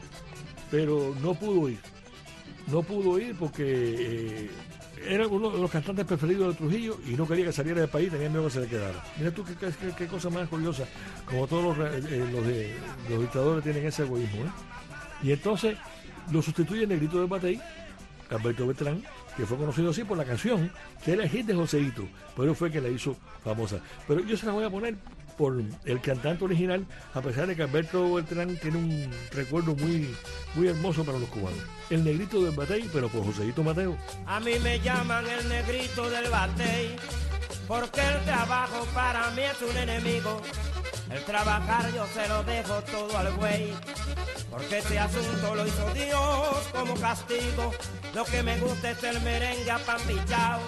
pero no pudo ir, no pudo ir porque eh, era uno de los cantantes preferidos de Trujillo y no quería que saliera del país, tenía miedo que se le quedara. Mira tú qué, qué, qué cosa más curiosa, como todos los, eh, los, de, los dictadores tienen ese egoísmo, ¿eh? Y entonces lo sustituye el Negrito del Batey, Alberto Beltrán, que fue conocido así por la canción, que era el hit de Joséito, pero fue que la hizo famosa. Pero yo se la voy a poner por el cantante original, a pesar de que Alberto Beltrán tiene un recuerdo muy, muy hermoso para los cubanos. El Negrito del Batey, pero por Joséito Mateo. A mí me llaman el Negrito del Batey, porque el trabajo para mí es un enemigo. El trabajar yo se lo dejo todo al güey, porque este asunto lo hizo Dios como castigo. Lo que me gusta es el merengue apambichao,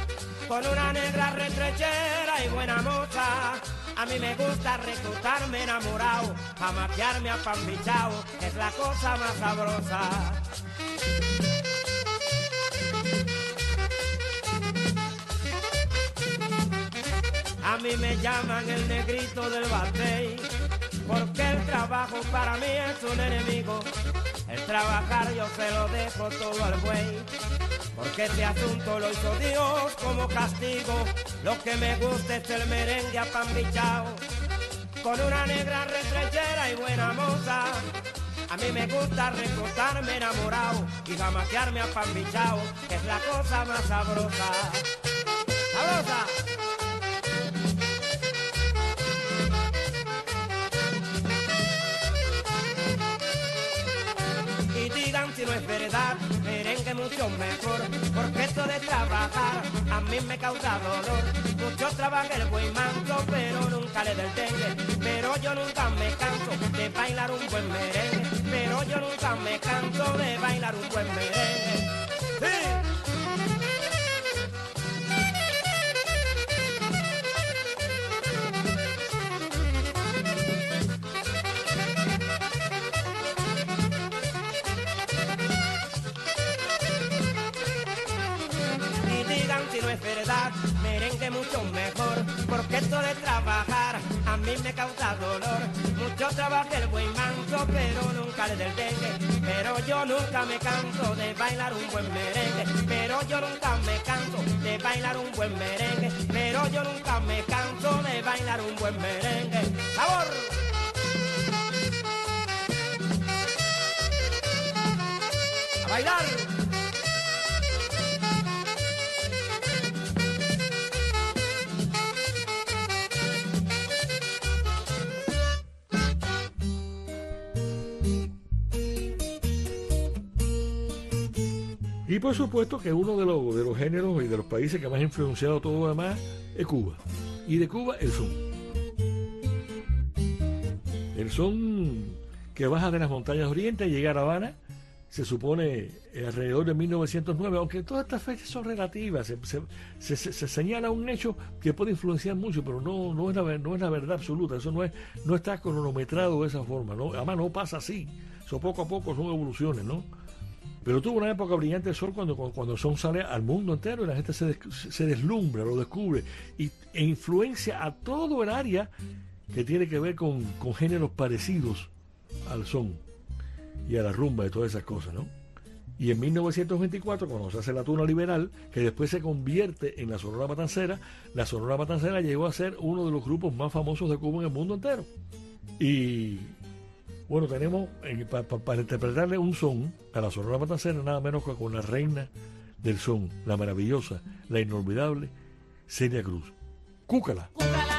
con una negra retrechera y buena moza. A mí me gusta reclutarme enamorado, a maquiarme apambichao, es la cosa más sabrosa. A mí me llaman el Negrito del Batey, porque el trabajo para mí es un enemigo. El trabajar yo se lo dejo todo al güey, porque este asunto lo hizo Dios como castigo. Lo que me gusta es el merengue apambichao, con una negra retrechera y buena moza. A mí me gusta reclutarme enamorado y jamaquearme apambichao, que es la cosa más sabrosa. ¡Sabrosa! Y digan si no es verdad, merengue mucho mejor, porque esto de trabajar a mí me causa dolor. Mucho trabaja el buen manso, pero nunca le del dengue. Pero yo nunca me canso de bailar un buen merengue. Pero yo nunca me canso de bailar un buen merengue. ¡Sí! Si no es verdad, merengue mucho mejor, porque esto de trabajar a mí me causa dolor. Mucho trabaja el buen manso, pero nunca le del dengue. Pero yo nunca me canso de bailar un buen merengue. Pero yo nunca me canso de bailar un buen merengue. Pero yo nunca me canso de bailar un buen merengue. ¡Sabor! bailar. Y por supuesto que uno de los, de los géneros y de los países que más ha influenciado todo lo demás es Cuba. Y de Cuba el son. El son que baja de las montañas de Oriente y llega a La Habana, se supone eh, alrededor de mil novecientos nueve, aunque todas estas fechas son relativas, se, se, se, se, se señala un hecho que puede influenciar mucho, pero no, no, es, la, no es la verdad absoluta, eso no, es, no está cronometrado de esa forma, ¿no? Además no pasa así, eso poco a poco son evoluciones, ¿no? Pero tuvo una época brillante el sol cuando, cuando el son sale al mundo entero y la gente se, des, se deslumbra, lo descubre y, e influencia a todo el área que tiene que ver con, con géneros parecidos al son y a la rumba y todas esas cosas, ¿no? Y en mil novecientos veinticuatro, cuando se hace la Tuna Liberal, que después se convierte en la Sonora Matancera, la Sonora Matancera llegó a ser uno de los grupos más famosos de Cuba en el mundo entero. Y bueno, tenemos eh, pa, pa, para interpretarle un son a la Sonora Matancera nada menos que con la reina del son, la maravillosa, la inolvidable Celia Cruz. Cúcala. Cúcala.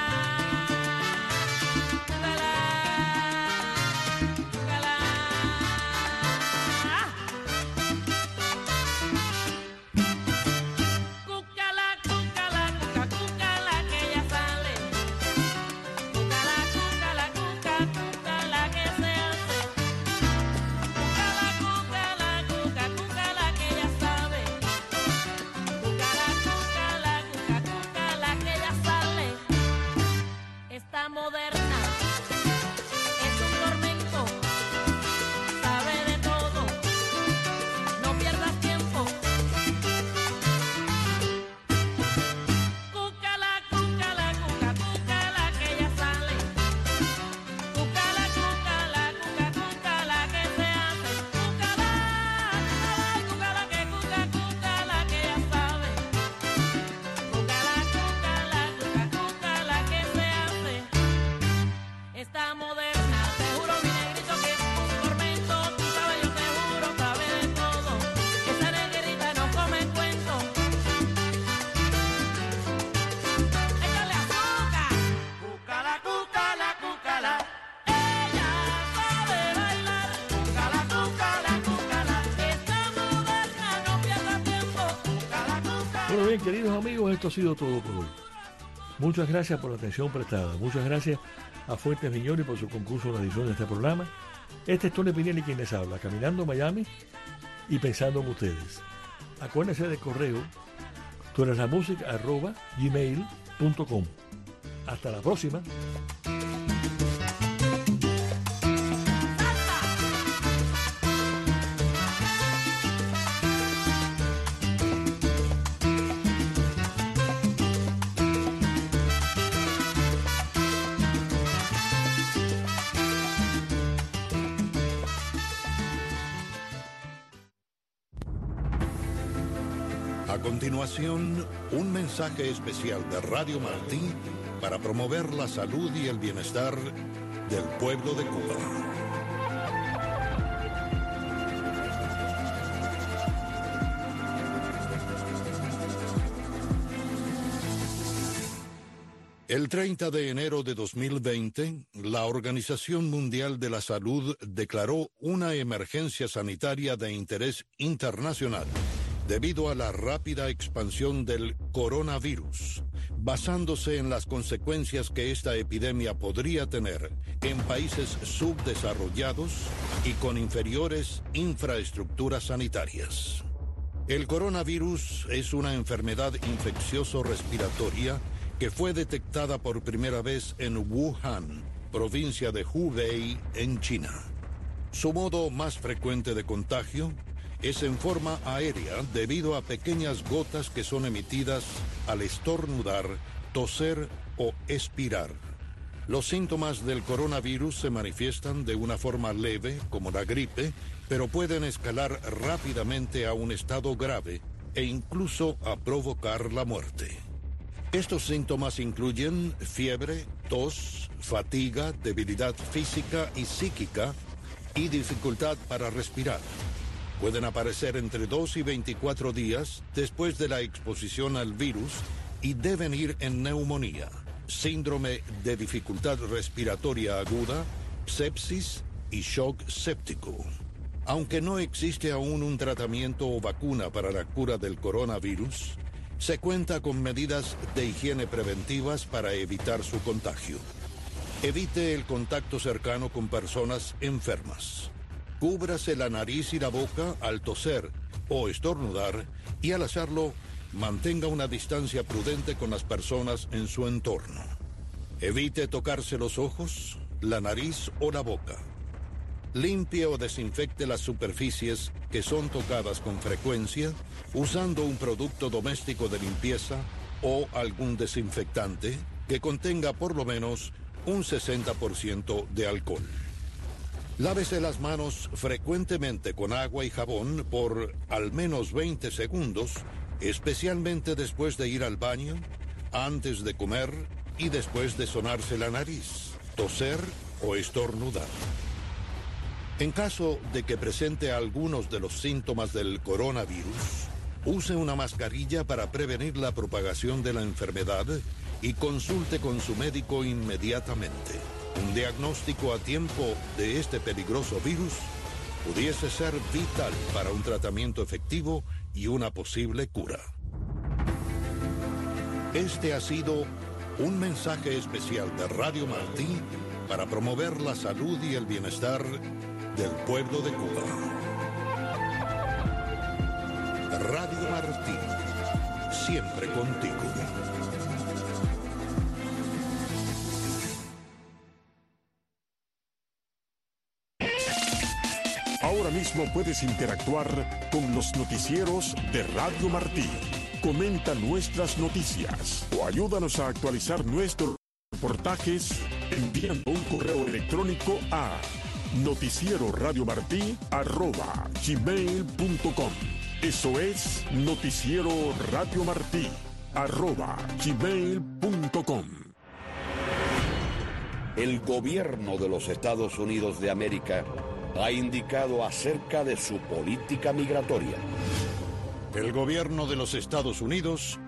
Bueno, bien, queridos amigos, esto ha sido todo por hoy. Muchas gracias por la atención prestada. Muchas gracias a Fuentes Viñori por su concurso en la edición de este programa. Este es Tony Pinelli quien les habla, caminando Miami y pensando en ustedes. Acuérdense del correo tú eres la música arroba gmail punto com. Hasta la próxima. A continuación, un mensaje especial de Radio Martí para promover la salud y el bienestar del pueblo de Cuba. El treinta de enero de dos mil veinte, la Organización Mundial de la Salud declaró una emergencia sanitaria de interés internacional debido a la rápida expansión del coronavirus, basándose en las consecuencias que esta epidemia podría tener en países subdesarrollados y con inferiores infraestructuras sanitarias. El coronavirus es una enfermedad infeccioso-respiratoria que fue detectada por primera vez en Wuhan, provincia de Hubei, en China. Su modo más frecuente de contagio es en forma aérea debido a pequeñas gotas que son emitidas al estornudar, toser o expirar. Los síntomas del coronavirus se manifiestan de una forma leve, como la gripe, pero pueden escalar rápidamente a un estado grave e incluso a provocar la muerte. Estos síntomas incluyen fiebre, tos, fatiga, debilidad física y psíquica y dificultad para respirar. Pueden aparecer entre dos y veinticuatro días después de la exposición al virus y deben ir en neumonía, síndrome de dificultad respiratoria aguda, sepsis y shock séptico. Aunque no existe aún un tratamiento o vacuna para la cura del coronavirus, se cuenta con medidas de higiene preventivas para evitar su contagio. Evite el contacto cercano con personas enfermas. Cúbrase la nariz y la boca al toser o estornudar y al hacerlo, mantenga una distancia prudente con las personas en su entorno. Evite tocarse los ojos, la nariz o la boca. Limpie o desinfecte las superficies que son tocadas con frecuencia usando un producto doméstico de limpieza o algún desinfectante que contenga por lo menos un sesenta por ciento de alcohol. Lávese las manos frecuentemente con agua y jabón por al menos veinte segundos, especialmente después de ir al baño, antes de comer y después de sonarse la nariz, toser o estornudar. En caso de que presente algunos de los síntomas del coronavirus, use una mascarilla para prevenir la propagación de la enfermedad y consulte con su médico inmediatamente. Un diagnóstico a tiempo de este peligroso virus pudiese ser vital para un tratamiento efectivo y una posible cura. Este ha sido un mensaje especial de Radio Martí para promover la salud y el bienestar del pueblo de Cuba. Radio Martí, siempre contigo. Ahora mismo puedes interactuar con los noticieros de Radio Martí. Comenta nuestras noticias o ayúdanos a actualizar nuestros reportajes enviando un correo electrónico a noticiero radio martí arroba gmail punto com. Eso es noticiero radio martí arroba gmail punto com. El gobierno de los Estados Unidos de América ha indicado acerca de su política migratoria. El gobierno de los Estados Unidos